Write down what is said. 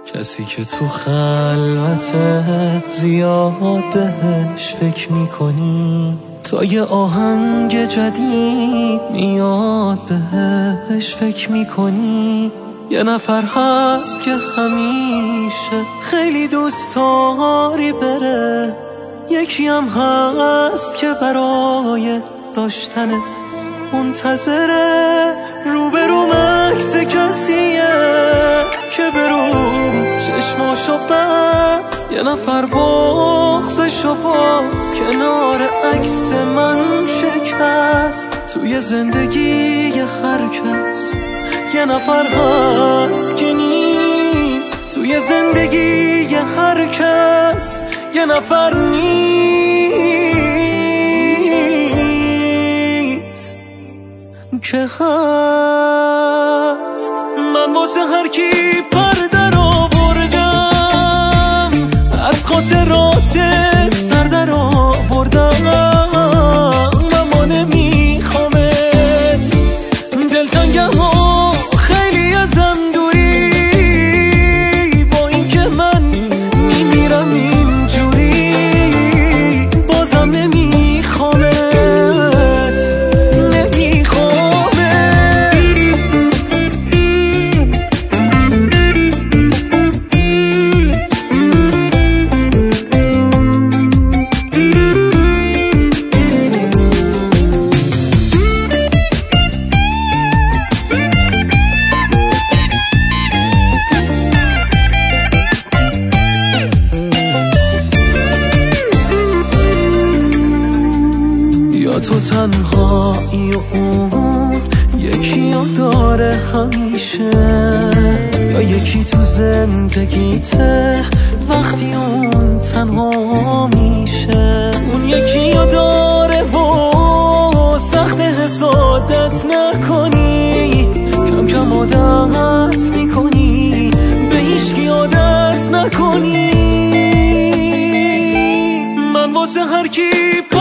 کسی که تو خلوته زیاد بهش فکر میکنی، تا یه آهنگ جدید میاد بهش فکر میکنی. یه نفر هست که همیشه خیلی دوست داری بره، یکی هم هست که برای داشتنت منتظره. روبرو عکس کسیه که برو چشماشو بست، یه نفر بغضشو باز کنار عکس من شکست. توی زندگی هر کس یه نفر هست که نیست، توی زندگی هر کس یه نفر نیست که هست. من واسه هر کی پر در آوردم، از خاطراتت سر در آوردم. اما نمیخوامت، دلتنگم ها خیلی ازم دوری، با این که من میمیرم اینجوری بازم نمیخوامت. تو تنهایی و اون یکی ها داره همیشه، یا یکی تو زندگیته وقتی اون تنها میشه. اون یکی ها داره و سخت حسادت نکنی، کم کم عادت میکنی به هیچکی عادت نکنی. من واسه هر کی